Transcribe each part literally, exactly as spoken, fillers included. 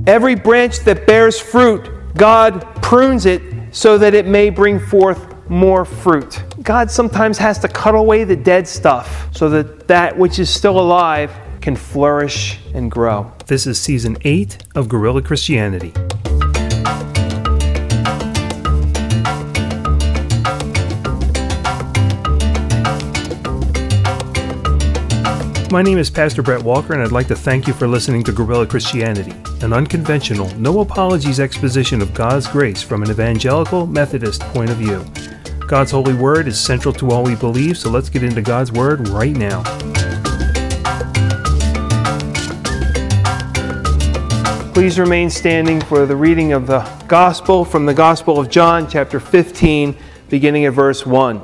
Every branch that bears fruit, God prunes it so that it may bring forth more fruit. God sometimes has to cut away the dead stuff so that that which is still alive can flourish and grow. This is season eight of Guerrilla Christianity. My name is Pastor Brett Walker, and I'd like to thank you for listening to Guerrilla Christianity, an unconventional, no apologies exposition of God's grace from an evangelical Methodist point of view. God's holy word is central to all we believe, so let's get into God's word right now. Please remain standing for the reading of the Gospel from the Gospel of John, chapter fifteen, beginning at verse one.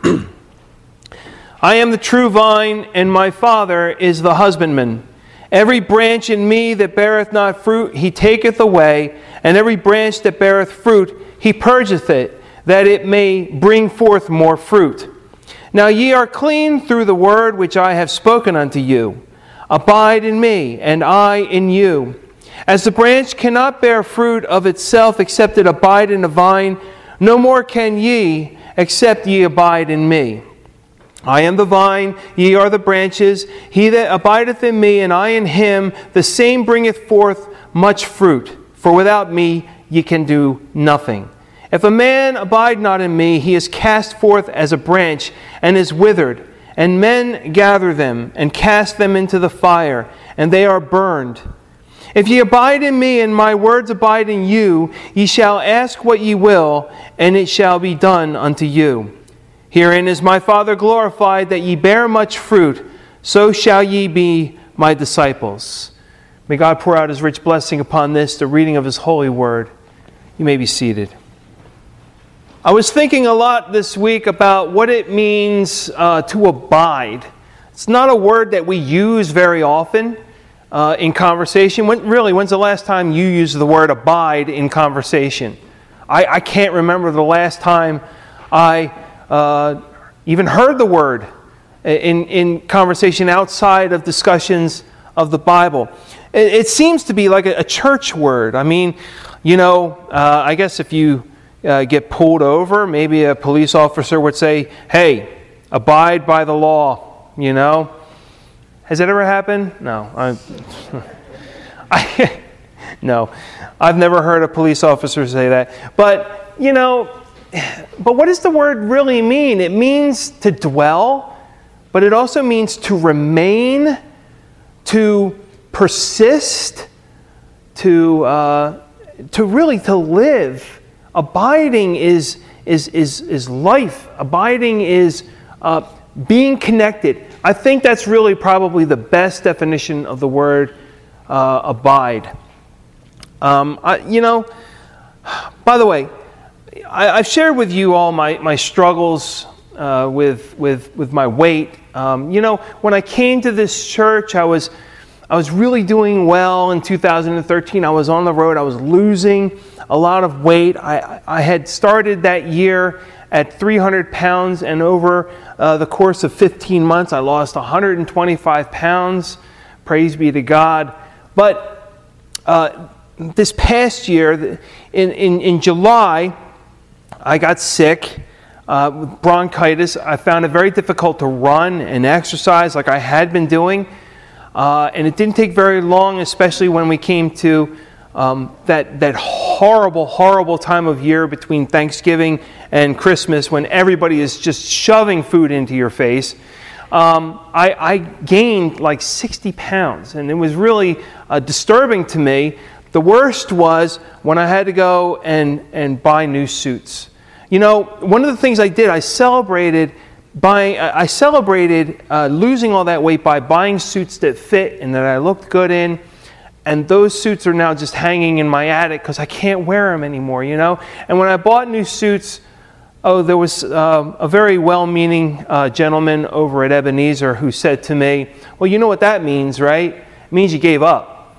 I am the true vine, and my Father is the husbandman. Every branch in me that beareth not fruit, he taketh away, and every branch that beareth fruit, he purgeth it, that it may bring forth more fruit. Now ye are clean through the word which I have spoken unto you. Abide in me, and I in you. As the branch cannot bear fruit of itself except it abide in the vine, no more can ye, except ye abide in me. I am the vine, ye are the branches. He that abideth in me, and I in him, the same bringeth forth much fruit. For without me ye can do nothing. If a man abide not in me, he is cast forth as a branch, and is withered. And men gather them, and cast them into the fire, and they are burned. If ye abide in me, and my words abide in you, ye shall ask what ye will, and it shall be done unto you. Herein is my Father glorified, that ye bear much fruit, so shall ye be my disciples. May God pour out His rich blessing upon this, the reading of His holy word. You may be seated. I was thinking a lot this week about what it means uh, to abide. It's not a word that we use very often uh, in conversation. When, really, when's the last time you used the word abide in conversation? I, I can't remember the last time I Uh, even heard the word in, in conversation outside of discussions of the Bible. It, it seems to be like a, a church word. I mean, you know, uh, I guess if you uh, get pulled over, maybe a police officer would say, hey, abide by the law, you know. Has that ever happened? No. I, I, no. I've never heard a police officer say that. But, you know, But what does the word really mean? It means to dwell, but it also means to remain, to persist, to uh, to really to live. Abiding is is is is life. Abiding is uh, being connected. I think that's really probably the best definition of the word uh, abide. Um, I, you know, by the way, I, I've shared with you all my, my struggles uh, with, with with my weight. Um, you know, when I came to this church, I was I was really doing well in two thousand thirteen. I was on the road. I was losing a lot of weight. I, I had started that year at three hundred pounds, and over uh, the course of fifteen months, I lost one hundred twenty-five pounds. Praise be to God. But uh, this past year, in, in, in July, I got sick uh, with bronchitis. I found it very difficult to run and exercise like I had been doing. Uh, and it didn't take very long, especially when we came to um, that, that horrible, horrible time of year between Thanksgiving and Christmas, when everybody is just shoving food into your face. Um, I, I gained like sixty pounds, and it was really uh, disturbing to me. The worst was when I had to go and, and buy new suits. You know, one of the things I did, I celebrated buying. I celebrated uh, losing all that weight by buying suits that fit and that I looked good in. And those suits are now just hanging in my attic because I can't wear them anymore, you know. And when I bought new suits, oh, there was uh, a very well-meaning uh, gentleman over at Ebenezer who said to me, well, you know what that means, right? It means you gave up.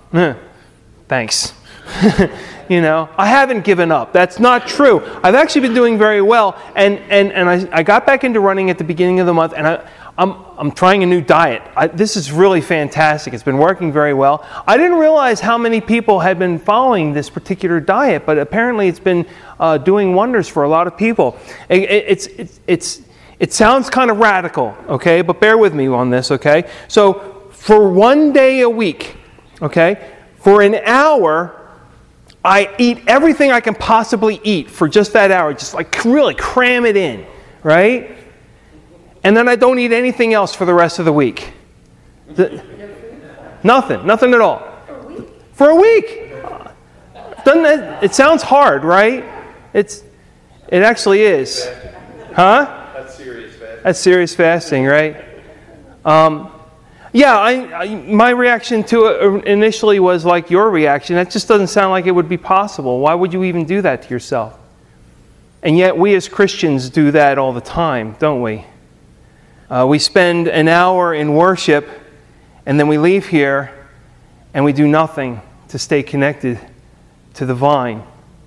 Thanks. You know, I haven't given up. That's not true. I've actually been doing very well. And and, and I, I got back into running at the beginning of the month, and I, I'm, I'm trying a new diet. I, this is really fantastic. It's been working very well. I didn't realize how many people had been following this particular diet, but apparently it's been uh, doing wonders for a lot of people. It, it, it's, it's, it's, it sounds kind of radical, okay, but bear with me on this, okay? So for one day a week, okay, for an hour, I eat everything I can possibly eat for just that hour, just like really cram it in, right? And then I don't eat anything else for the rest of the week. The, nothing, nothing at all. For a week. Doesn't that, it sounds hard, right? It's, it actually is. Huh? That's serious fasting. That's serious fasting, right? Um, yeah, I, I, my reaction to it initially was like your reaction. That just doesn't sound like it would be possible. Why would you even do that to yourself? And yet we as Christians do that all the time, don't we? Uh, we spend an hour in worship, and then we leave here, and we do nothing to stay connected to the vine.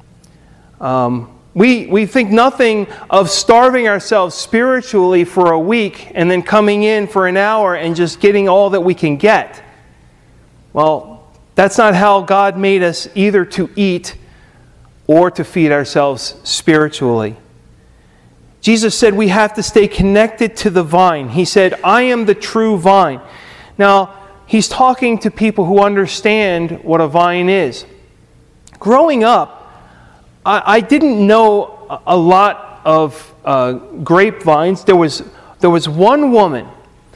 Um, we, we think nothing of starving ourselves spiritually for a week and then coming in for an hour and just getting all that we can get. Well, that's not how God made us either to eat or to feed ourselves spiritually. Jesus said we have to stay connected to the vine. He said, I am the true vine. Now, he's talking to people who understand what a vine is. Growing up, I, I didn't know a lot of uh, grapevines. There was, there was one woman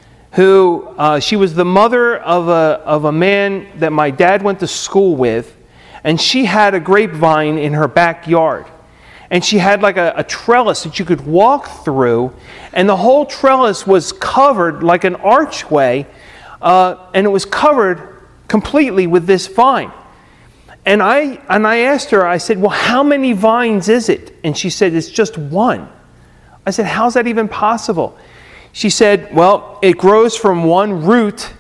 who, uh, she was the mother of a, of a man that my dad went to school with, and she had a grapevine in her backyard. And she had like a, a trellis that you could walk through, and the whole trellis was covered like an archway, uh, and it was covered completely with this vine. And I and I asked her, I said, well, how many vines is it? And she said, it's just one. I said, how's that even possible? She said, well, it grows from one root,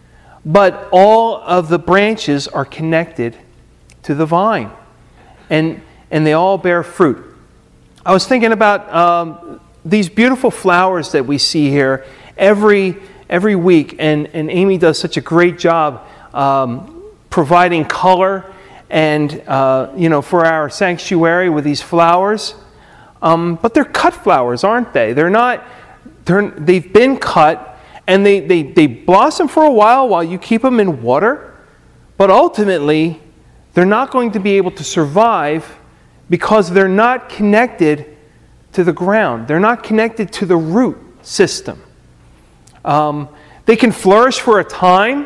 but all of the branches are connected to the vine. And and they all bear fruit. I was thinking about um, these beautiful flowers that we see here every every week, and, and Amy does such a great job um, providing color and uh, you know, for our sanctuary with these flowers. Um, but they're cut flowers, aren't they? They're not. They're, they've been cut, and they, they they blossom for a while while you keep them in water, but ultimately they're not going to be able to survive because they're not connected to the ground. They're not connected to the root system. Um, they can flourish for a time,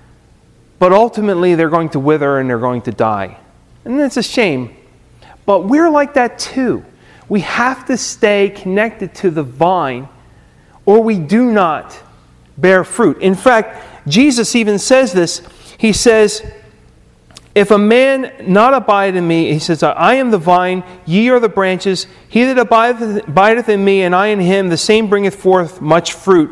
but ultimately they're going to wither and they're going to die. And that's a shame. But we're like that too. We have to stay connected to the vine, or we do not bear fruit. In fact, Jesus even says this. He says, if a man not abide in me, he says, I am the vine, ye are the branches. He that abideth, abideth in me, and I in him, the same bringeth forth much fruit.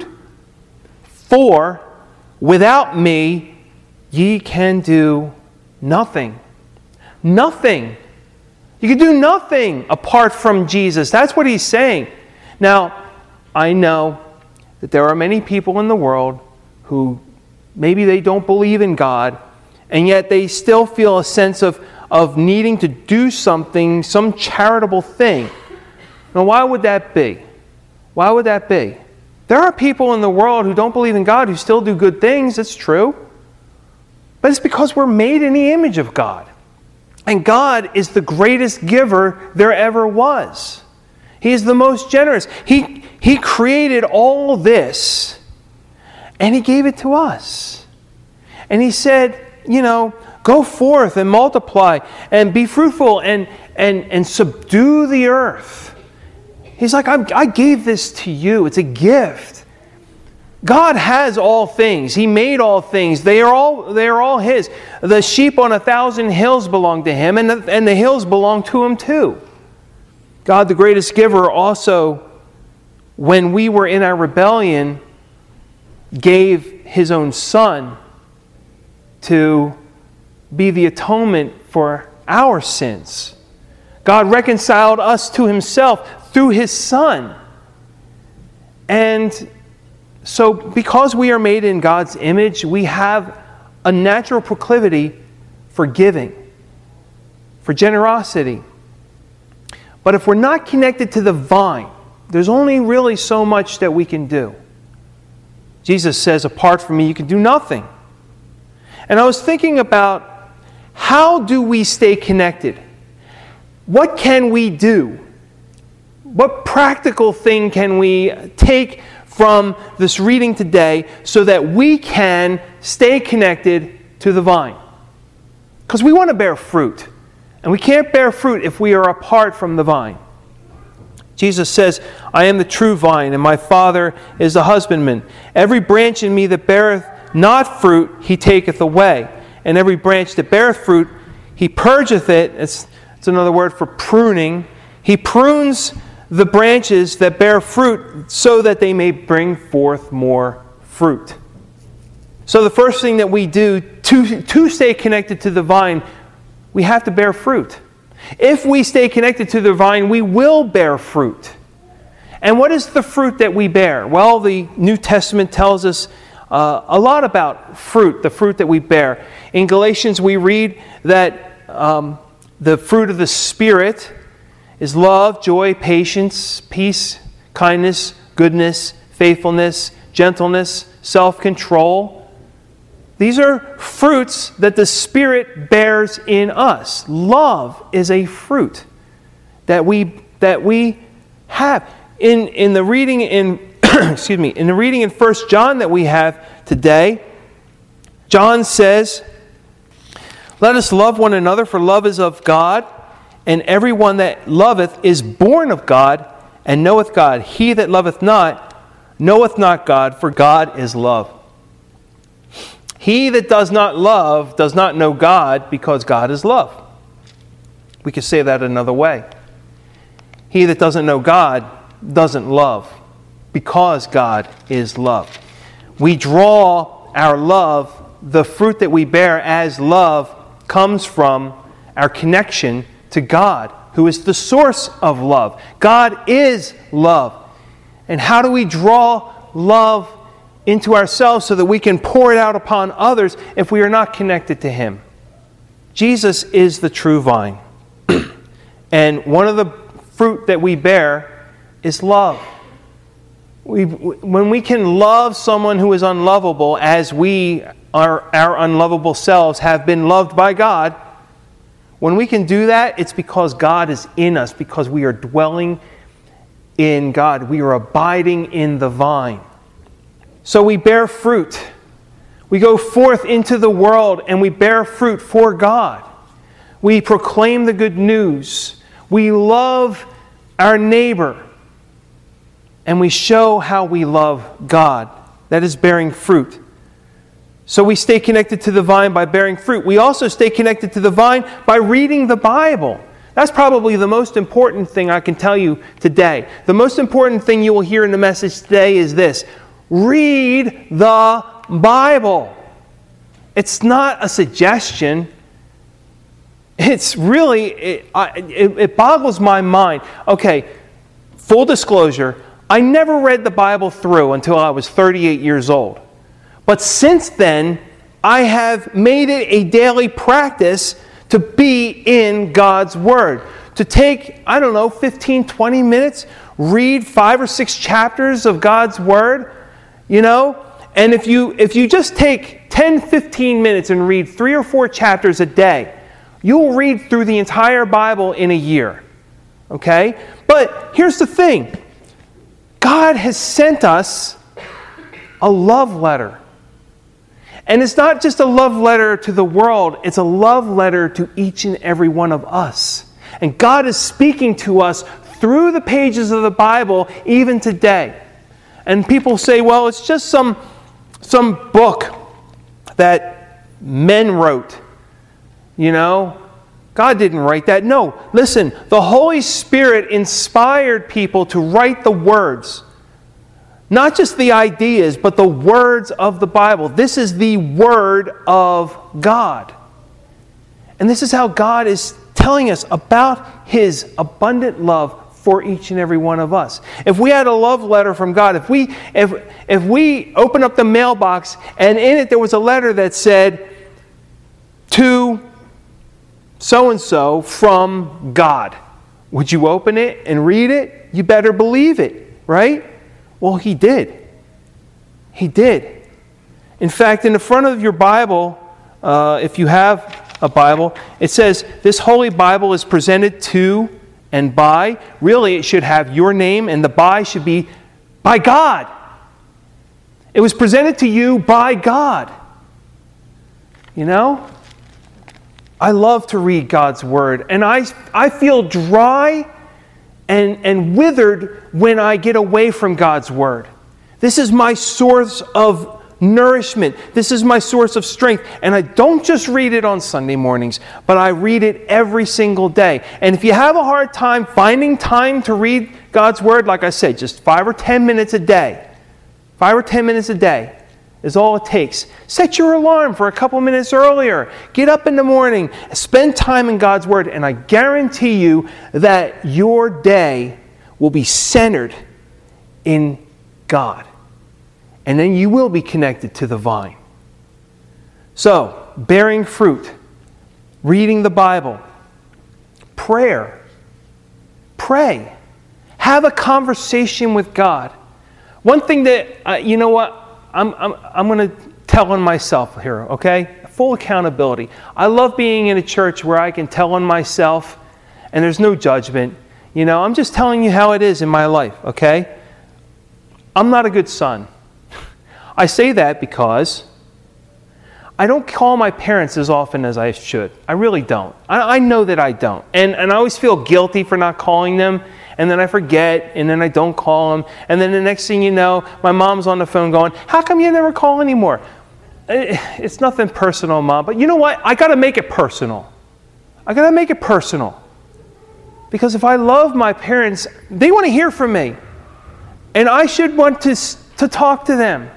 For without me, ye can do nothing. Nothing. You can do nothing apart from Jesus. That's what he's saying. Now, I know that there are many people in the world who maybe they don't believe in God, and yet they still feel a sense of, of needing to do something, some charitable thing. Now, why would that be? Why would that be? There are people in the world who don't believe in God who still do good things. It's true. But it's because we're made in the image of God. And God is the greatest giver there ever was. He is the most generous. He, he created all this, and He gave it to us. And He said, you know, go forth and multiply and be fruitful and, and, and subdue the earth. He's like, I, I gave this to you. It's a gift. God has all things. He made all things. They are all, they are all His. The sheep on a thousand hills belong to Him, and the, and the hills belong to Him too. God, the greatest giver, also, when we were in our rebellion, gave His own Son to be the atonement for our sins. God reconciled us to Himself through His Son. And so because we are made in God's image, we have a natural proclivity for giving, for generosity. But if we're not connected to the vine, there's only really so much that we can do. Jesus says, apart from me, you can do nothing. And I was thinking about, how do we stay connected? What can we do? What practical thing can we take from this reading today so that we can stay connected to the vine? Because we want to bear fruit. And we can't bear fruit if we are apart from the vine. Jesus says, I am the true vine, and my Father is the husbandman. Every branch in me that beareth not fruit, he taketh away. And every branch that beareth fruit, he purgeth it. It's, it's another word for pruning. He prunes the branches that bear fruit so that they may bring forth more fruit. So the first thing that we do to, to stay connected to the vine, we have to bear fruit. If we stay connected to the vine, we will bear fruit. And what is the fruit that we bear? Well, the New Testament tells us uh, a lot about fruit, the fruit that we bear. In Galatians, we read that um, the fruit of the Spirit is love, joy, patience, peace, kindness, goodness, faithfulness, gentleness, self-control. These are fruits that the Spirit bears in us. Love is a fruit that we that we have. In in the reading in excuse me, in the reading in First John that we have today, John says, let us love one another, for love is of God, and everyone that loveth is born of God, and knoweth God. He that loveth not knoweth not God, for God is love. He that does not love does not know God, because God is love. We could say that another way. He that doesn't know God doesn't love, because God is love. We draw our love, the fruit that we bear as love comes from our connection to God, who is the source of love. God is love. And how do we draw love into ourselves so that we can pour it out upon others if we are not connected to Him? Jesus is the true vine. And one of the fruit that we bear is love. We, when we can love someone who is unlovable as we, are, our unlovable selves, have been loved by God, when we can do that, it's because God is in us, because we are dwelling in God. We are abiding in the vine. So we bear fruit. We go forth into the world and we bear fruit for God. We proclaim the good news. We love our neighbor. And we show how we love God. That is bearing fruit. So we stay connected to the vine by bearing fruit. We also stay connected to the vine by reading the Bible. That's probably the most important thing I can tell you today. The most important thing you will hear in the message today is this: read the Bible. It's not a suggestion. It's really, it, it, it boggles my mind. Okay, full disclosure, I never read the Bible through until I was thirty-eight years old. But since then, I have made it a daily practice to be in God's Word. To take, I don't know, fifteen, twenty minutes, read five or six chapters of God's Word, you know? And if you if you just take ten, fifteen minutes and read three or four chapters a day, you'll read through the entire Bible in a year. Okay? But here's the thing. God has sent us a love letter. And it's not just a love letter to the world, it's a love letter to each and every one of us. And God is speaking to us through the pages of the Bible even today. And people say, well, it's just some, some book that men wrote. You know, God didn't write that. No, listen, the Holy Spirit inspired people to write the words. Not just the ideas, but the words of the Bible. This is the Word of God. And this is how God is telling us about His abundant love for each and every one of us. If we had a love letter from God, if we if if we opened up the mailbox and in it there was a letter that said, to so-and-so from God, would you open it and read it? You better believe it, right? Well, he did. He did. In fact, in the front of your Bible, uh, if you have a Bible, it says, this Holy Bible is presented to and by. Really, it should have your name, and the by should be by God. It was presented to you by God. You know? I love to read God's Word, and I, I feel dry and, and withered when I get away from God's Word. This is my source of nourishment. This is my source of strength. And I don't just read it on Sunday mornings, but I read it every single day. And if you have a hard time finding time to read God's Word, like I said, just five or ten minutes a day, five or ten minutes a day, is all it takes. Set your alarm for a couple minutes earlier. Get up in the morning. Spend time in God's Word. And I guarantee you that your day will be centered in God. And then you will be connected to the vine. So, bearing fruit, reading the Bible, prayer. Pray. Have a conversation with God. One thing that, uh, you know what? I'm, I'm, I'm going to tell on myself here, okay? Full accountability. I love being in a church where I can tell on myself and there's no judgment. You know, I'm just telling you how it is in my life, okay? I'm not a good son. I say that because I don't call my parents as often as I should. I really don't. I, I know that I don't. And, and I always feel guilty for not calling them. And then I forget, and then I don't call them. And then the next thing you know, my mom's on the phone going, how come you never call anymore? It's nothing personal, Mom. But you know what? I got to make it personal. I got to make it personal. Because if I love my parents, they want to hear from me. And I should want to, to talk to them.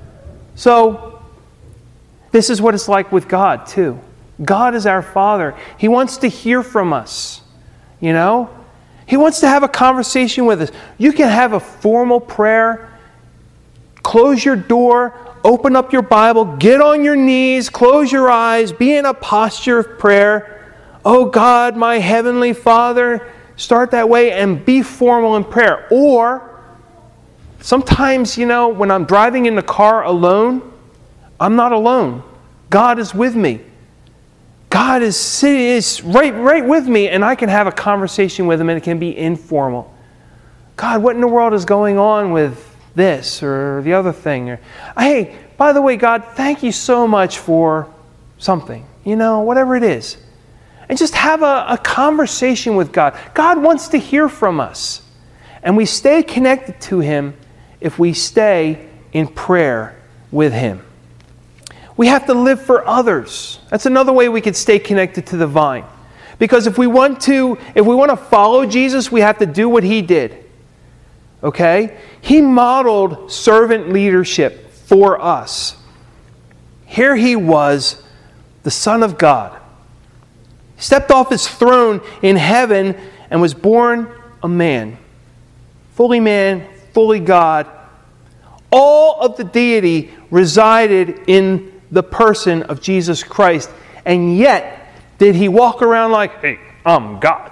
So, this is what it's like with God, too. God is our Father. He wants to hear from us. You know? He wants to have a conversation with us. You can have a formal prayer. Close your door. Open up your Bible. Get on your knees. Close your eyes. Be in a posture of prayer. Oh God, my Heavenly Father. Start that way and be formal in prayer. Or, sometimes, you know, when I'm driving in the car alone, I'm not alone. God is with me. God is sitting is right, right with me, and I can have a conversation with Him, and it can be informal. God, what in the world is going on with this or the other thing? Or, hey, by the way, God, thank you so much for something. You know, whatever it is. And just have a, a conversation with God. God wants to hear from us. And we stay connected to Him if we stay in prayer with Him. We have to live for others. That's another way we could stay connected to the vine. Because if we want to, if we want to follow Jesus, we have to do what He did. Okay? He modeled servant leadership for us. Here He was, the Son of God. He stepped off His throne in heaven and was born a man. Fully man, fully God. All of the deity resided in the person of Jesus Christ. And yet, did He walk around like, hey, I'm God.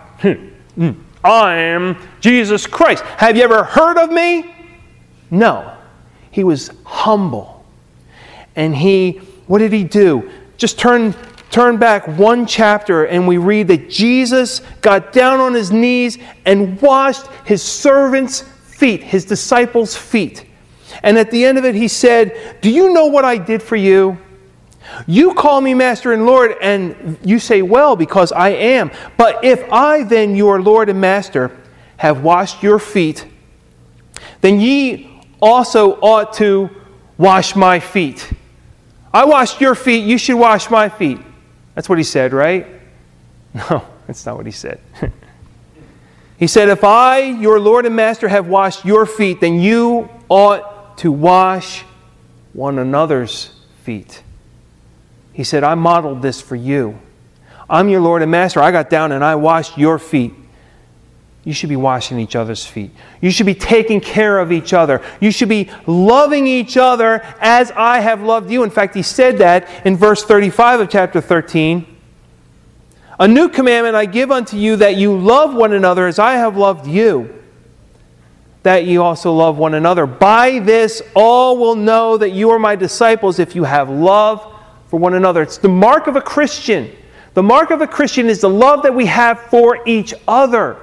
I am Jesus Christ. Have you ever heard of me? No. He was humble. And He, what did He do? Just turn, turn back one chapter and we read that Jesus got down on His knees and washed His servants' feet, His disciples' feet. And at the end of it, He said, do you know what I did for you? You call me Master and Lord, and you say, well, because I am. But if I then, your Lord and Master, have washed your feet, then ye also ought to wash my feet. I washed your feet, you should wash my feet. That's what He said, right? No, that's not what He said. He said, if I, your Lord and Master, have washed your feet, then you ought to wash one another's feet. He said, I modeled this for you. I'm your Lord and Master. I got down and I washed your feet. you should be washing each other's feet. You should be taking care of each other. You should be loving each other as I have loved you. In fact, he said that in verse thirty-five of chapter thirteen. A new commandment I give unto you, that you love one another as I have loved you, that you also love one another. By this all will know that you are my disciples, if you have love for one another. It's the mark of a Christian. The mark of a Christian is the love that we have for each other.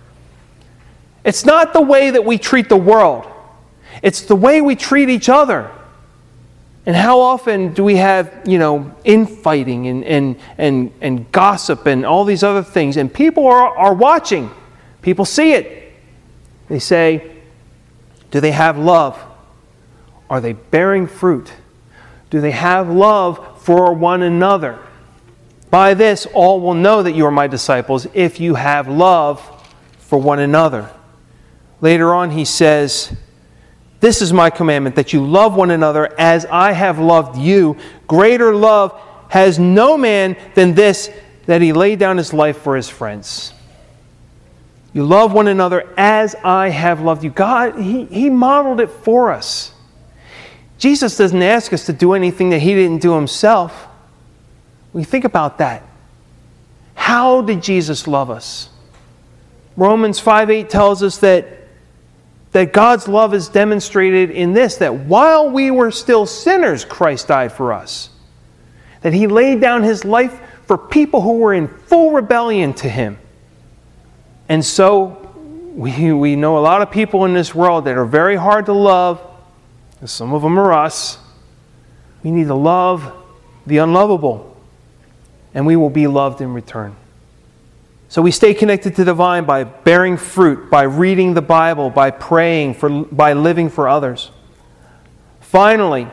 It's not the way that we treat the world. It's the way we treat each other. And how often do we have, you know, infighting and, and, and, and gossip and all these other things? And people are, are watching. People see it. They say, do they have love? Are they bearing fruit? Do they have love for one another? By this all will know that you are my disciples, if you have love for one another. Later on he says, this is my commandment, that you love one another as I have loved you. Greater love has no man than this, that he laid down his life for his friends. You love one another as I have loved you. God, he, he modeled it for us. Jesus doesn't ask us to do anything that he didn't do himself. We think about that. How did Jesus love us? Romans five eight tells us that that God's love is demonstrated in this, that while we were still sinners, Christ died for us. That he laid down his life for people who were in full rebellion to him. And so we, we know a lot of people in this world that are very hard to love. And some of them are us. We need to love the unlovable, and we will be loved in return. So we stay connected to the vine by bearing fruit, by reading the Bible, by praying, for, by living for others. Finally,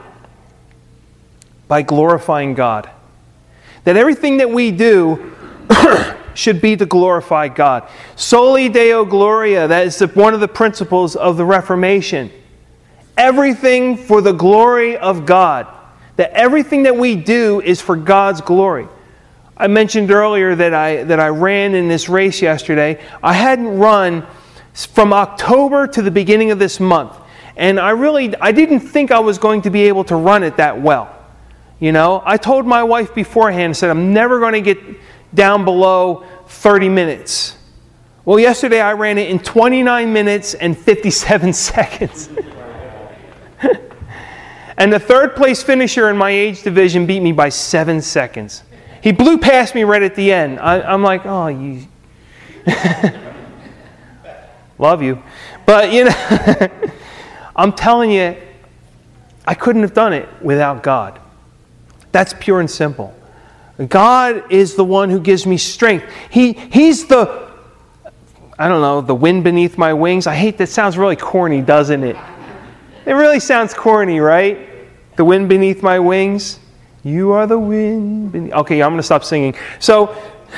by glorifying God. That everything that we do should be to glorify God. Soli Deo Gloria, that is one of the principles of the Reformation. Everything for the glory of God. That everything that we do is for God's glory. I mentioned earlier that I that I ran in this race yesterday. I hadn't run from October to the beginning of this month. And I really, I didn't think I was going to be able to run it that well. You know, I told my wife beforehand, I said, I'm never going to get down below thirty minutes. Well, yesterday I ran it in twenty-nine minutes and fifty-seven seconds. And the third place finisher in my age division beat me by seven seconds. He blew past me right at the end. I, I'm like, oh, you... Love you. But, you know, I'm telling you, I couldn't have done it without God. That's pure and simple. God is the one who gives me strength. He, he's the, I don't know, the wind beneath my wings. I hate that. Sounds really corny, doesn't it? It really sounds corny, right? The wind beneath my wings. You are the wind beneath... Okay, I'm going to stop singing. So,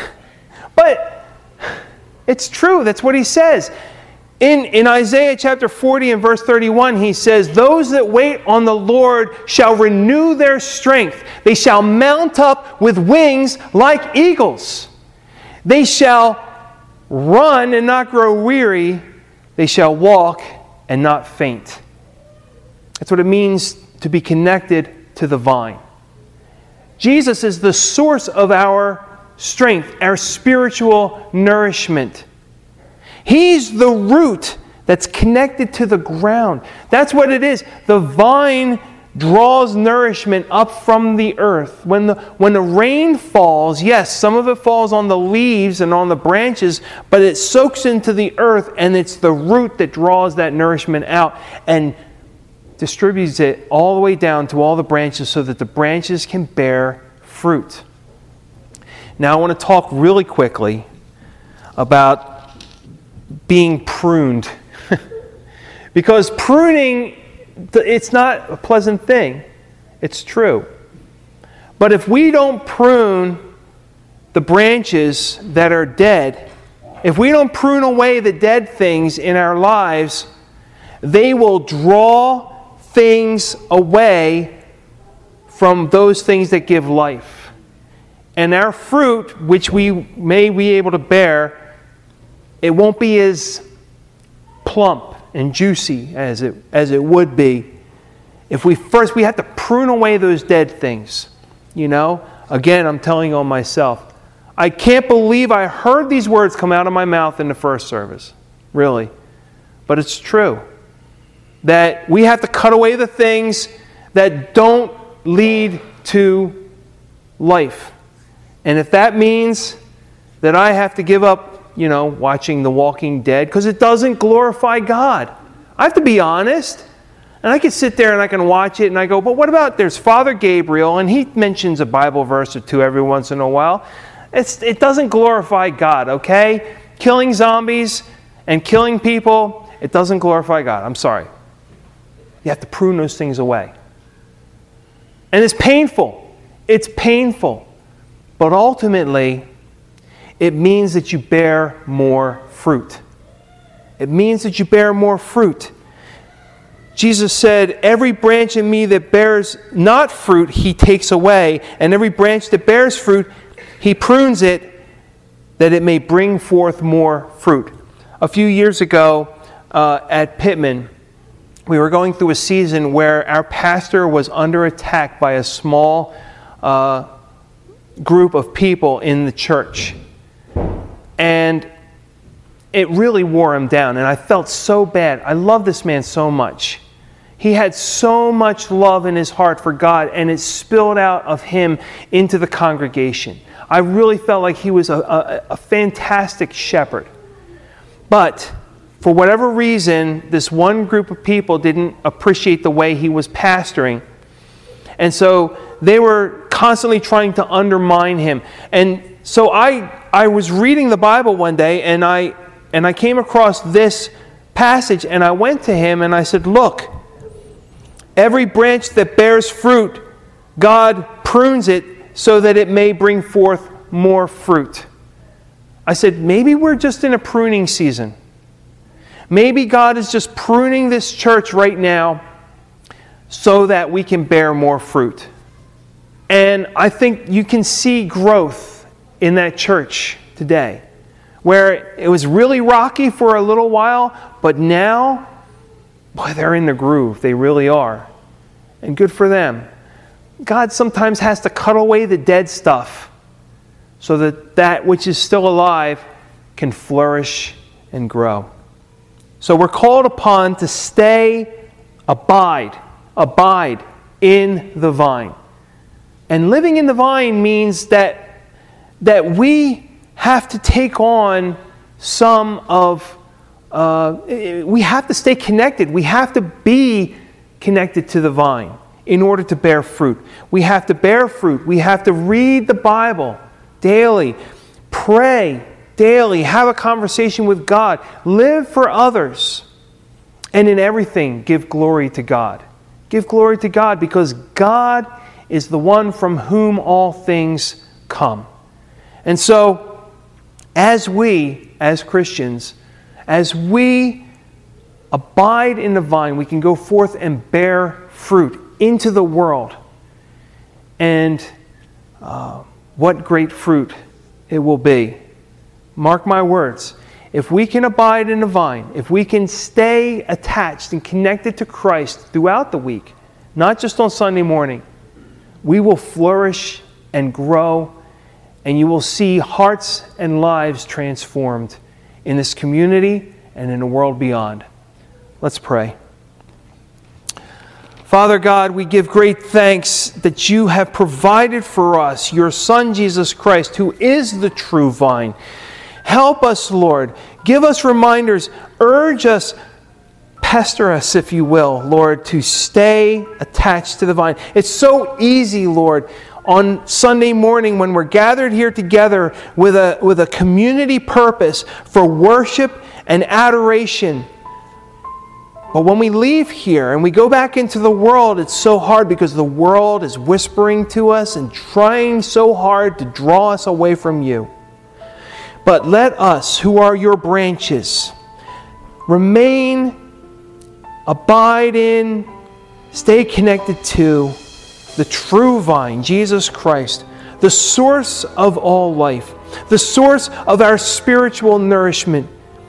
but it's true. That's what he says. In, in Isaiah chapter forty and verse thirty-one, he says, those that wait on the Lord shall renew their strength. They shall mount up with wings like eagles. They shall run and not grow weary. They shall walk and not faint. That's what it means to be connected to the vine. Jesus is the source of our strength, our spiritual nourishment. He's the root that's connected to the ground. That's what it is. The vine draws nourishment up from the earth. When the, when the rain falls, yes, some of it falls on the leaves and on the branches, but it soaks into the earth, and it's the root that draws that nourishment out and distributes it all the way down to all the branches so that the branches can bear fruit. Now I want to talk really quickly about being pruned. Because pruning, it's not a pleasant thing. It's true. But if we don't prune the branches that are dead, if we don't prune away the dead things in our lives, they will draw things away from those things that give life. And our fruit, which we may be able to bear, it won't be as plump and juicy as it as it would be if we first we have to prune away those dead things. You know, again, I'm telling you on myself. I can't believe I heard these words come out of my mouth in the first service. Really. But it's true. That we have to cut away the things that don't lead to life. And if that means that I have to give up, you know, watching The Walking Dead, because it doesn't glorify God. I have to be honest. And I can sit there and I can watch it and I go, but what about, there's Father Gabriel, and he mentions a Bible verse or two every once in a while. It's, it doesn't glorify God, okay? Killing zombies and killing people, it doesn't glorify God. I'm sorry. You have to prune those things away. And it's painful. It's painful. But ultimately, it means that you bear more fruit. It means that you bear more fruit. Jesus said, every branch in me that bears not fruit, he takes away. And every branch that bears fruit, he prunes it, that it may bring forth more fruit. A few years ago uh, at Pittman, we were going through a season where our pastor was under attack by a small uh, group of people in the church. And it really wore him down, and I felt so bad. I love this man so much. He had so much love in his heart for God, and it spilled out of him into the congregation. I really felt like he was a, a, a fantastic shepherd. But for whatever reason, this one group of people didn't appreciate the way he was pastoring. And so they were constantly trying to undermine him. And so I I was reading the Bible one day, and I and I came across this passage, and I went to him and I said, look, every branch that bears fruit, God prunes it so that it may bring forth more fruit. I said, maybe we're just in a pruning season. Maybe God is just pruning this church right now so that we can bear more fruit. And I think you can see growth in that church today, where it was really rocky for a little while, but now, boy, they're in the groove. They really are. And good for them. God sometimes has to cut away the dead stuff so that that which is still alive can flourish and grow. So we're called upon to stay, abide, abide in the vine. And living in the vine means that, that we have to take on some of, uh, we have to stay connected. We have to be connected to the vine in order to bear fruit. We have to bear fruit. We have to read the Bible daily, pray daily, have a conversation with God, live for others, and in everything give glory to God. Give glory to God because God is the one from whom all things come. And so, as we, as Christians, as we abide in the vine, we can go forth and bear fruit into the world. And uh, what great fruit it will be. Mark my words. If we can abide in the vine, if we can stay attached and connected to Christ throughout the week, not just on Sunday morning, we will flourish and grow, and you will see hearts and lives transformed in this community and in the world beyond. Let's pray. Father God, we give great thanks that you have provided for us your Son, Jesus Christ, who is the true vine. Help us, Lord. Give us reminders. Urge us, pester us, if you will, Lord, to stay attached to the vine. It's so easy, Lord, on Sunday morning when we're gathered here together with a, with a community purpose for worship and adoration. But when we leave here and we go back into the world, it's so hard because the world is whispering to us and trying so hard to draw us away from you. But let us, who are your branches, remain, abide in, stay connected to the true vine, Jesus Christ, the source of all life, the source of our spiritual nourishment.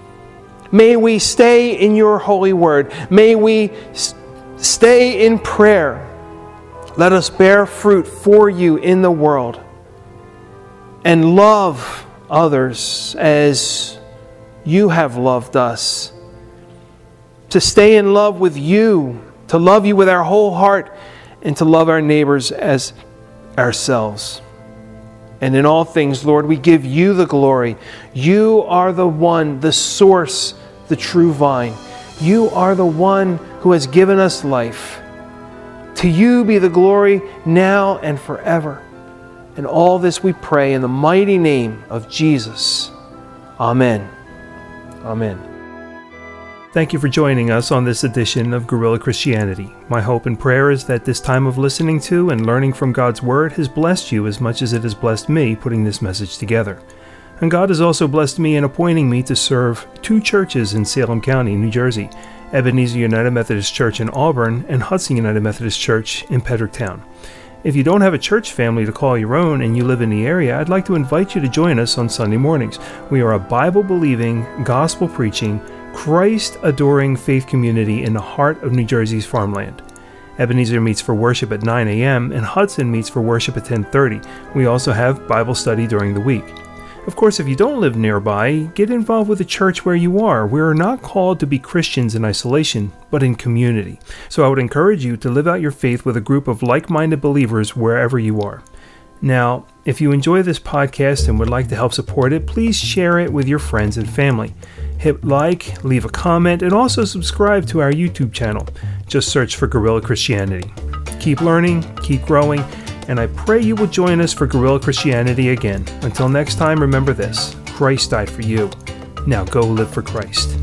May we stay in your holy word. May we s- stay in prayer. Let us bear fruit for you in the world and love others as you have loved us. To stay in love with you, to love you with our whole heart, and to love our neighbors as ourselves. And in all things, Lord, we give you the glory. You are the one, the source, the true vine. You are the one who has given us life. To you be the glory now and forever. And all this we pray in the mighty name of Jesus. Amen. Amen. Thank you for joining us on this edition of Guerrilla Christianity. My hope and prayer is that this time of listening to and learning from God's Word has blessed you as much as it has blessed me putting this message together. And God has also blessed me in appointing me to serve two churches in Salem County, New Jersey, Ebenezer United Methodist Church in Auburn and Hudson United Methodist Church in Pedricktown. If you don't have a church family to call your own and you live in the area, I'd like to invite you to join us on Sunday mornings. We are a Bible-believing, gospel-preaching, Christ-adoring faith community in the heart of New Jersey's farmland. Ebenezer meets for worship at nine a.m. and Hudson meets for worship at ten thirty. We also have Bible study during the week. Of course, if you don't live nearby, get involved with the church where you are. We are not called to be Christians in isolation, but in community. So I would encourage you to live out your faith with a group of like-minded believers wherever you are. Now, if you enjoy this podcast and would like to help support it, please share it with your friends and family. Hit like, leave a comment, and also subscribe to our YouTube channel. Just search for Guerrilla Christianity. Keep learning, keep growing, and I pray you will join us for Guerrilla Christianity again. Until next time, remember this: Christ died for you. Now go live for Christ.